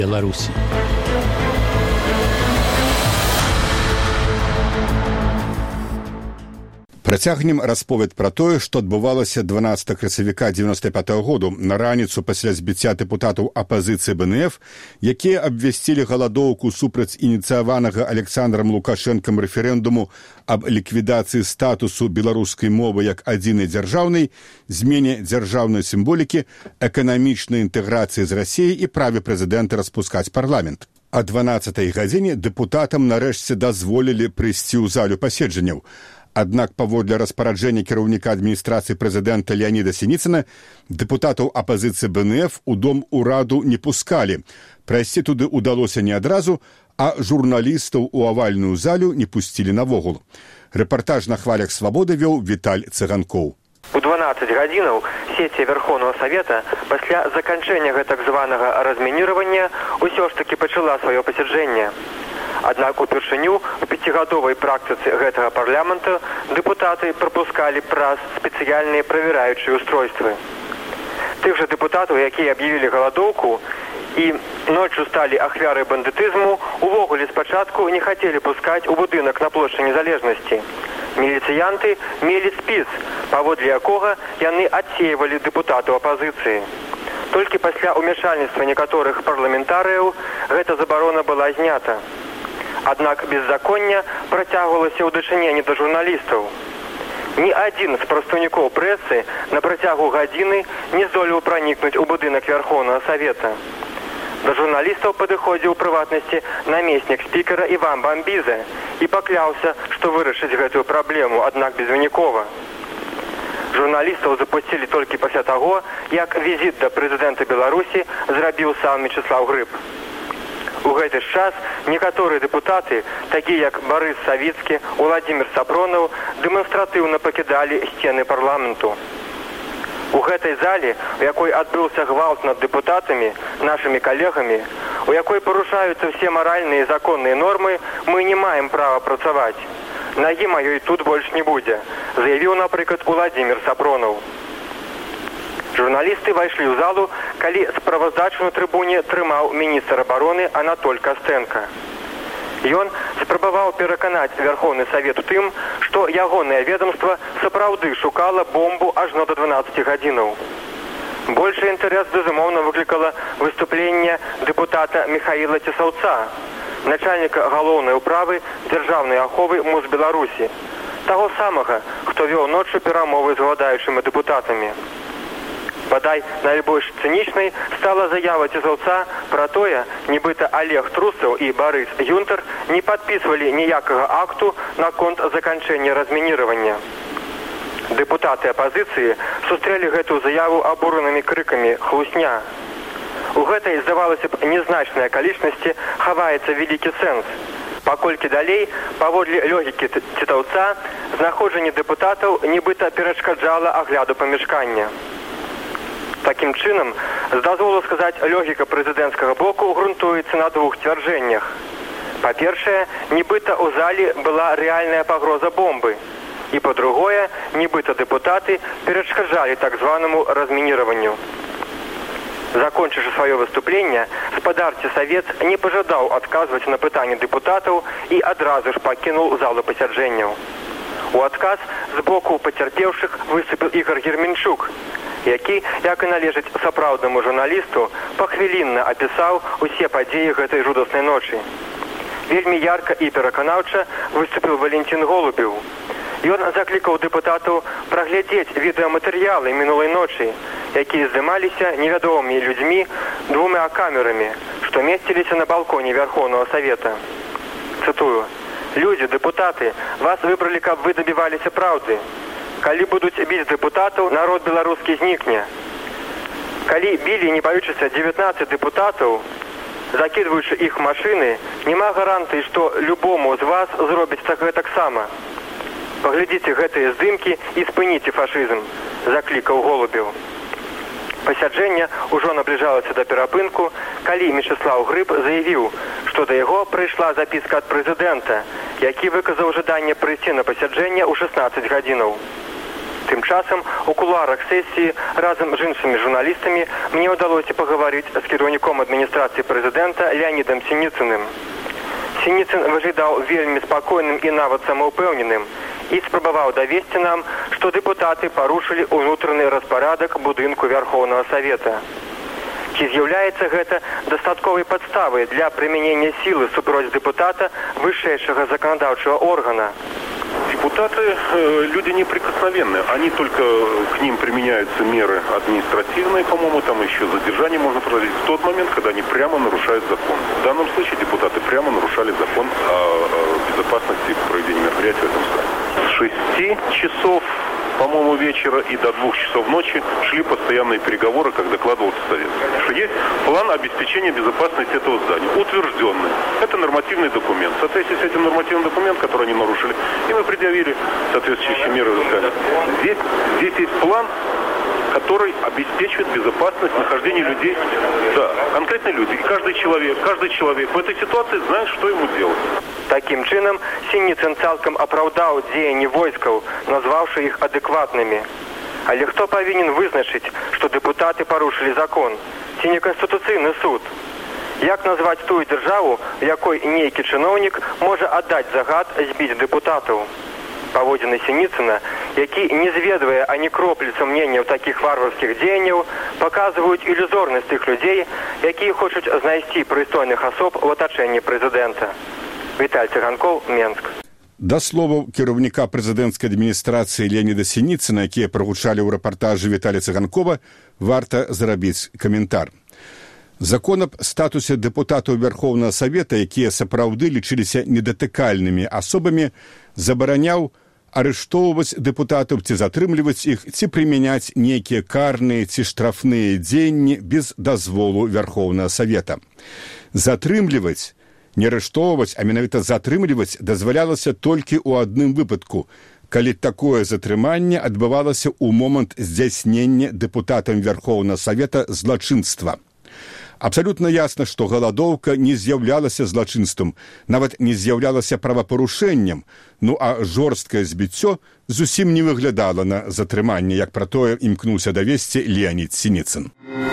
Беларусі. Працягнем расповед пра тое, што адбывалася 12 красавіка 95-го году на раніцу пасля збіцця дэпутатаў апазіцыі БНФ, якія абвясцілі галадоўку супраць ініцыяванага Александрам Лукашэнкам рэферэндуму аб ліквідацыі статусу беларускай мовы як адзінай дзяржаўнай, змене дзяржаўнай сімволікі, эканамічнай інтэграцыі з Расіяй і праве прэзідэнта распускаць парламент. А 12-й гадзіне дэпутатам нарэшце дазволілі прыйсці ў залю паседжанняў. Аднак паводле распараджэння кіраўніка адміністрацыі прэзідэнта Леаніда Сініцына дэпутатаў апазіцыі БНФ у дом ураду не пускалі. Прайсці туды ўдалося не адразу, а журналістаў у авальную залю не пусцілі навогул. Рэпартаж на хвалях свабоды вёў Віталь Цыганкоў. У 12 гадзінаў сесія Верховного Савета пасля заканчэння гэтак званага размінирования ўсё ж таки пачала сваё пасяджэнне. Аднак упершыню у 5гадовай практыцы гэтага парламента дэпутаты прапускалі праз спецыяльныя правяраючыя устройствы. Тых жа дэпутатаў, якія аб'явілі галадоўку і ноччу сталі ахвярай бандытызму, увогуле спачатку не хацелі пускаць у будынак на плошчы Незалежнасці. Міліцыянты мелі спіс, паводле якога яны адсеивалі дэпутатаў апазіцыі. Толькі пасля ўмяшальніцтва некаторых парламентарыяў гэта забарона была знята. Аднак беззаконня працягвалася ў дачыненні да журналістаў. Ні адзін з прадстаўнікоў прэсы на працягу гадзіны не здолеў пранікнуць у будынак Верховнага Савета. Да журналістаў падыходзіў у прыватнасці намеснік спікера Іван Бамбізе і пакляўся, што вырашыць гэтую праблему, аднак безвынікова. Журналістаў запусцілі толькі пасля таго, як візіт да прэзідэнта Беларусі зрабіў сам Мечыслаў Грыб. У гэты час некаторыя дэпутаты, такія як Барыс Савіцкі, Уладзімір Сапронаў, дэманстратыўна пакідалі сцены парламенту. У гэтай зале, у якой адбыўся гвалт над дэпутатамі, нашымі калегамі, у якой парушаюцца ўсе маральныя і законныя нормы, мы не маем права працаваць. Нагі маёй тут больш не будзе, заявіў, напрыклад, Уладзімір Сапронаў. Журналісты вайшлі ў залу, калі справаздачу на трыбуне трымаў міністр абароны Анатоль Кастэнка. Ён спрабаваў пераканаць Верховны Савет у тым, што ягонае ведомства сапраўды шукала бомбу ажно да 12 гадзінаў. Большы інтарэс, безумоўна, выклікала выступленне дэпутата Михаіла Цесаўца, начальніка галоўнай управы дзяржаўнай аховы МУЗ Беларусі, таго самага, хто вёў ноччу перамовы з галадаючымі дэпутатамі. Бадай найбольш цынічнай стала заява Цесаўца пра тое, нібыта Олег Трусаў і Барыс Юнтер не падпісвалі ніякага акту наконт заканчэння размінировання. Дэпутаты апазіцыі сустрэлі гэтую заяву абуранымі крыкамі «Хлусня». У гэтай, здавалася б, незначнай акалічнасці хаваецца вялікі сэнс, паколькі далей, паводле логікі Цесаўца, знаходжанне дэпутатаў нібыта перашкаджала агляду памяшкання. Такім чынам, з дазволу сказаць, логіка прэзідэнцкага боку грунтуецца на двух цвярджэннях. Па-першае, нібыта ў зале была рэальная пагроза бомбы. І па-другое, нібыта дэпутаты перашкаджалі так званаму размінірованню. Закончыўшы сваё выступленне, спадарчы Савет не пажадаў адказваць на пытанні дэпутатаў і адразу ж пакінуў залу пасяджэнняў. У адказ з боку пацярпеўшых выступіў Ігор Герменчук, які, як і належыць сапраўднаму журналісту, пахвілінна апісаў усе падзеі гэтай жудаснай ночы. Вельмі ярка і пераканаўча выступіў Валентин Голубеў. Ён заклікаў дэпутатаў праглядзець відэаматэрыялы мінулай ночы, якія здымаліся невядомымі людзьмі двумя камерамі, што месціліся на балконе Верховного Савета. Цытую: «Людзі, дэпутаты, вас выбралі, каб вы дабіваліся праўды. Калі будуць біць дэпутатаў, народ беларускі знікне. Калі білі, не баючыся, 19 дэпутатаў, закідваючы іх машыны, няма гарантыі, што любому з вас зробіць гэтаксама. Паглядзіце гэтыя здымкі і спыніце фашызм», заклікаў Голубеў. Пасяджэнне ўжо набліжалася да перапынку, калі Мечыслаў Грыб заявіў, што да яго прыйшла запіска ад прэзідэнта, які выказаў жаданне прыйсці на пасяджэнне ў 16 гадзінаў. Тым часам у кулуарах сесіі разам з іншымі журналістамі мне ўдалося пагаварыць з кіраўніком адміністрацыі прэзідэнта Леонідам Сініцыным. Сініцын выглядаў вельмі спакойным і нават самаўпэўненым і спрабаваў давесці нам, што дэпутаты парушылі ўнутраны распарадак будынку Верховнага Савета. Ці з'яўляецца гэта дастатковай падставай для прымянення сілы супроць дэпутата вышэйшага заканадаўчага органа? Депутаты люди неприкосновенные, они только к ним применяются меры административные, по-моему, там еще задержание можно проводить в тот момент, когда они прямо нарушают закон. В данном случае депутаты прямо нарушали закон о безопасности проведения мероприятий в этом здании. С 6 часов, по-моему, вечера и до 2 часов ночи шли постоянные переговоры, как докладывался Совет. Что есть план обеспечения безопасности этого здания, утвержденный. Это нормативный документ. В соответствии с этим нормативным документом, который они нарушили, и мы предъявили соответствующие меры взыскания. Здесь есть план, который обеспечивает безопасность нахождения людей. Да, конкретные люди. И каждый человек в этой ситуации знает, что ему делать. Таким чынам, Сініцын цалкам апраўдаў дзеянні войскаў, назваўшы іх адэкватнымі. Але хто павінен вызначыць, што дэпутаты парушылі закон? Ці не Канстытуцыйны суд? Як назваць тую дзяржаву, у якой нейкі чыноўнік можа аддаць загад збіць дэпутатаў? Паводзіны Сініцына, які не зведвае ані кроплі сумнення ў такіх варварскіх дзеянняў, паказваюць ілюзорнасць тых людзей, якія хочуць знайсці прыстойных асоб у атачэнні прэзідэнта. Віталь Цыганкоў, Менск. Да словаў кіраўніка прэзідэнцкай адміністрацыі Леоніда Сініцына, якія прагучалі ў рэпартажы Віталя Цыганкова, варта зрабіць каментар. Закон аб статусе дэпутатаў Верховнага Савета, якія сапраўды лічыліся недатыкальнымі асобамі, забараняў арыштоўваць дэпутатаў ці затрымліваць іх, ці прымяняць нейкія карныя ці штрафныя дзеянні без дазволу Верховнага Савета. Затрымліваць, не арыштоўваць, а менавіта затрымліваць дазвалялася толькі ў адным выпадку, калі такое затрыманне адбывалася ў момант здзяйснення дэпутатам Верховнага Савета злачынства. Абсалютна ясна, што галадоўка не з'яўлялася злачынствам, нават не з'яўлялася правапарушэннем, ну а жорсткае збіццё зусім не выглядала на затрыманне, як пра тое імкнуўся давесці Леонід Сініцын.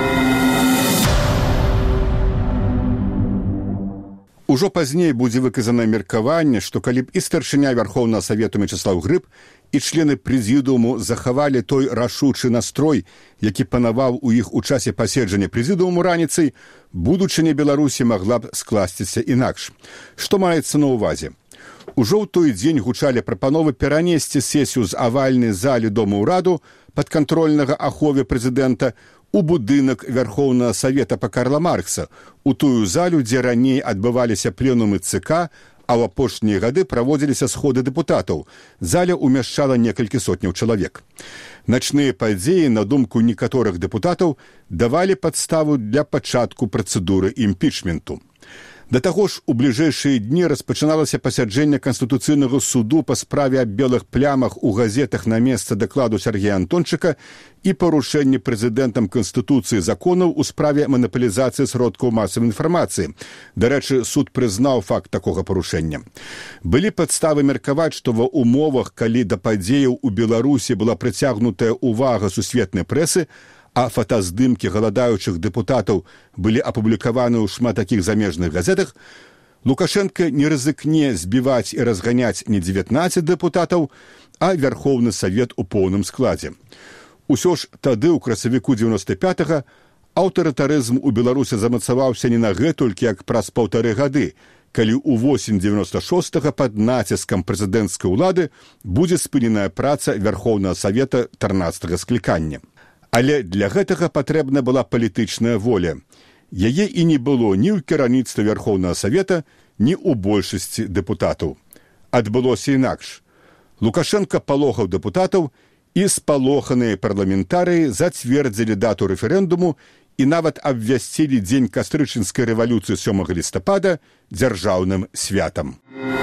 Ужо пазней будзе выказана меркаванне, што калі б і старшыня Верховнага Савету Мячеслаў Грыб і члены прэзідыуму захавалі той рашучы настрой, які панаваў у іх у часе паседжання прэзідыуму раніцай, будучыня Беларусі магла б скласціся інакш. Што маецца на ўвазе? Ужо ў той дзень гучалі прапановы перанесці сесію з авальнай залі Дома ўраду падкантрольнага ахове прэзідэнта у будынак Верховнага Савета па Карла Маркса, у тую залю, дзе раней адбываліся пленумы ЦК, а ў апошнія гады праводзіліся сходы дэпутатаў. Заля ўмяшчала некалькі сотняў чалавек. Начныя падзеі, на думку некаторых дэпутатаў, давалі падставу для пачатку працэдуры імпічменту. Да таго ж, у бліжэйшыя дні распачыналася пасяджэнне Канстытуцыйнага суду па справе аб белых плямах у газетах на месца дакладу Сергея Антончыка і парушэнне прэзідэнтам Канстытуцыі законаў у справе манапалізацыі сродкаў масавай інфармацыі. Дарэчы, суд прызнаў факт такога парушэння. Былі падставы меркаваць, што ва умовах, калі да падзеяў у Беларусі была прыцягнутая ўвага сусветнай прэсы, а фотаздымкі галадаючых дэпутатаў былі апублікаваны ў шмат такіх замежных газетах, Лукашенко не рызыкне збіваць і разганяць не 19 дэпутатаў, а Верховны Савет у поўным складзе. Усё ж тады, у красавіку 95-га, аўтарытарызм у Беларусі замацаваўся не на гэтулькі, як праз 1,5 гады, калі ў восень 96-га пад націскам прэзідэнцкай улады будзе спыненая праца Верховнага Савета 13-га склікання. Але для гэтага патрэбна была палітычная воля. Яе і не было ні ў кіраўніцтве Верховнага Савета, ні ў большасці дэпутатаў. Адбылося інакш. Лукашенко палохаў дэпутатаў, і спалоханыя парламентарыі зацвердзілі дату рэферэндуму і нават абвясцілі дзень кастрычніцкай рэвалюцыі 7 лістапада дзяржаўным святам.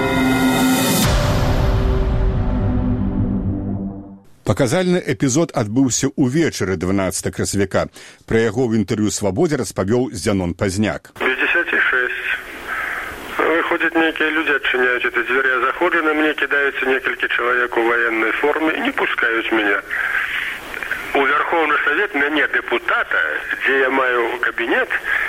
Паказальны эпізод адбыўся ўвечары 12 красавіка. Пра яго ў інтэрв'ю «Свабодзе» распавёў Зянон Пазняк. 56. выходят некие люди, отчиняют эти двери, я заходжу, на мне кидаются несколько человек в военной форме и не пускают меня. У Верховный Совет мяне депутата, где я маю кабинет,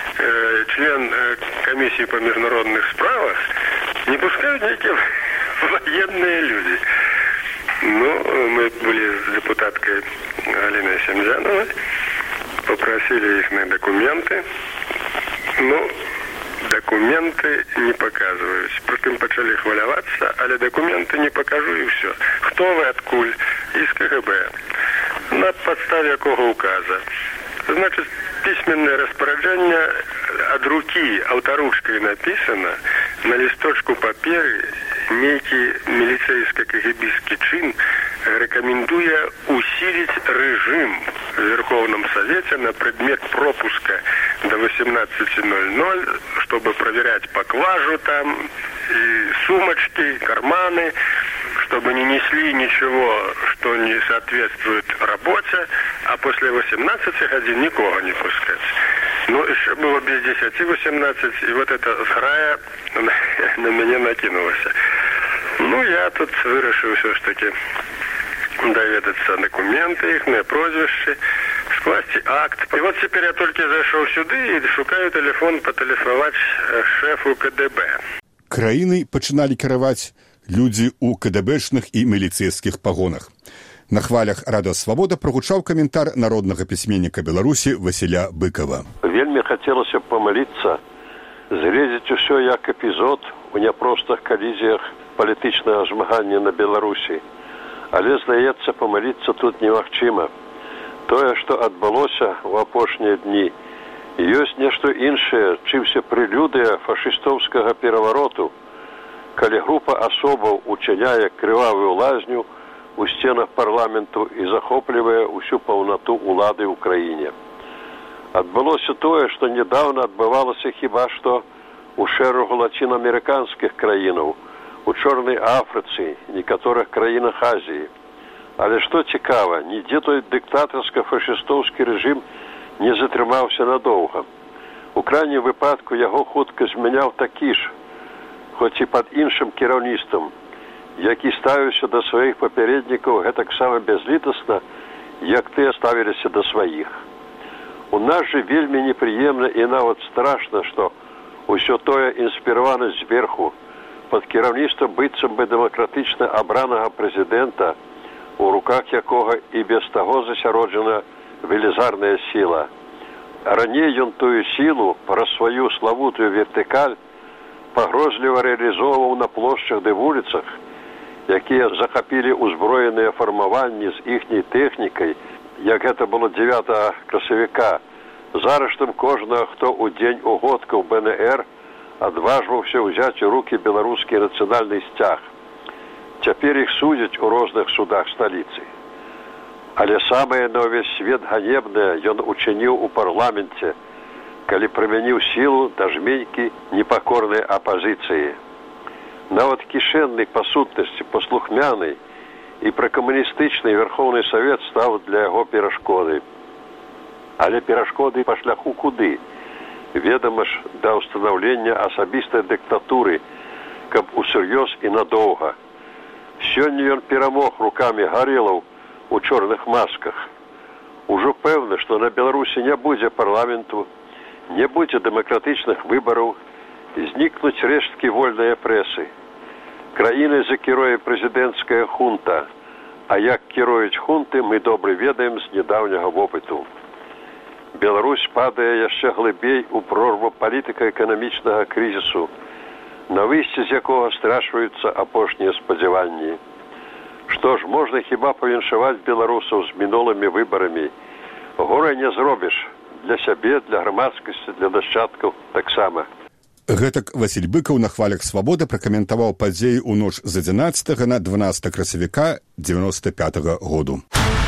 член комиссии по международных справах, не пускают некие военные люди. Ну, мы были с депутаткой Алиной Семзяновой, попросили их на документы. Ну, документы не показываюсь. Потом почали хваляваться, але документы не покажу и все. Кто вы, откуль? Из КГБ. На подставе якого указа. Значит, письменное распоряджение от руки, авторучкой написано, на листочку паперы некий милицейско-кгбистский чин рекомендуя усилить режим в Верховном Совете на предмет пропуска до 18:00, чтобы проверять поклажу там, и сумочки, карманы, чтобы не несли ничего, что не соответствует работе, а после 18 годин никого не пускать. Ну, еще было без 10-18, и вот эта зграя на меня накинулась. Ну, я тут вирішив все ж таки доведаться документы их, на прозвище, скласти акт. И вот теперь я только зашел сюда и шукаю телефон, потелефоновать шефу КДБ. Краінай пачыналі кіраваць людзі ў КДБшных і міліцэйскіх пагонах. На хвалях Радыё Свабода прагучаў каментар народнага пісьменніка Беларусі Васіля Быкова. Вельмі хацелася памыліцца, згледзець усё як эпізод у няпростых калізіях палітычнага змагання на Беларусі. Але, здаецца, памыліцца тут немагчыма. Тое, што адбылося ў апошнія дні, ёсць нешта іншае, чымся прэлюдыя фашыстоўскага перавароту, калі група асобаў учыняе крывавую лазню у сценах парламенту і захоплівае ўсю паўнату ўлады ў краіне. Адбылося тое, што нядаўна адбывалася хіба што ў шэрагу лацінаамерыканскіх краінаў, у Чорнай Афрыцы, некаторых краінах Азіі. Але што цікава, нідзе той дыктатарска-фашыстоўскі рэжым не затрымаўся надоўга. У крайнім выпадку яго хутка змяняў такі ж, хоць і пад іншым кіраўніцтвам, які ставіўся да сваіх папярэднікаў гэтаксама бязлітасна, як тыя ставіліся да сваіх. У нас жа вельмі непрыемна і нават страшна, што ўсё тое інспіравана зверху, пад кіраўніцтвам быццам бы дэмакратычна абранага прэзідэнта, у руках якога і без таго засяроджана велізарная сіла. Раней ён тую сілу праз сваю славутую вертыкаль пагрозліва рэалізоўваў на плошчах ды вуліцах, якія захапілі ўзброеныя фармаванні з іхняй тэхнікай, як гэта было 9 красавіка, з арыштам кожнага, хто ў дзень угодкаў БНР адважваўся ўзяць у рукі беларускі нацыянальны сцяг. Цяпер іх судзяць у розных судах сталіцы. Але самае на ўвесь свет ганебнае ён учыніў у парламенце, калі прымяніў сілу да жменькі непакорнай апазіцыі. Нават кішэнны па сутнасці паслухмяны і пракамуністычны Верховны Савет стаў для яго перашкодай. Але перашкоды па шляху куды? Ведама ж, да ўстанаўлення асабістай дыктатуры, каб усур'ёз і надоўга. Сёння ён перамог рукамі гарэлаў у чорных масках. Ужо пэўна, што на Беларусі не будзе парламенту, не будзе дэмакратычных выбараў, знікнуць рэшткі вольнай прэсы. Краінай закіруе прэзідэнцкая хунта, а як кіруюць хунты, мы добра ведаем з нядаўняга вопыту. Беларусь падае яшчэ глыбей у прорву палітыка-эканамічнага крызісу, на выйсці з якога страчваюцца апошнія спадзяванні. Што ж, можна хіба павіншаваць беларусаў з мінулымі выбарамі. Гора не зробіш. Для сябе, для грамадскасці, для нашчадкаў таксама. Гэтак Васіль Быкаў на хвалях Свабоды пракаментаваў падзеі ў ноч з 11 на 12 красавіка 95 году.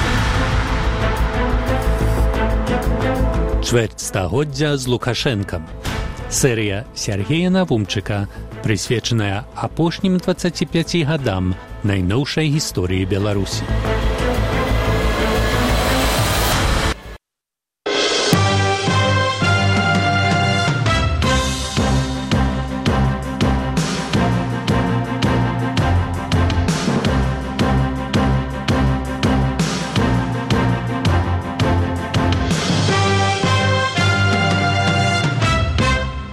Чвэрць стагоддзя з Лукашэнкам. Серыя Сергея Навумчыка, прысвечаная апошнім 25 гадам найноўшай гісторыі Беларусі.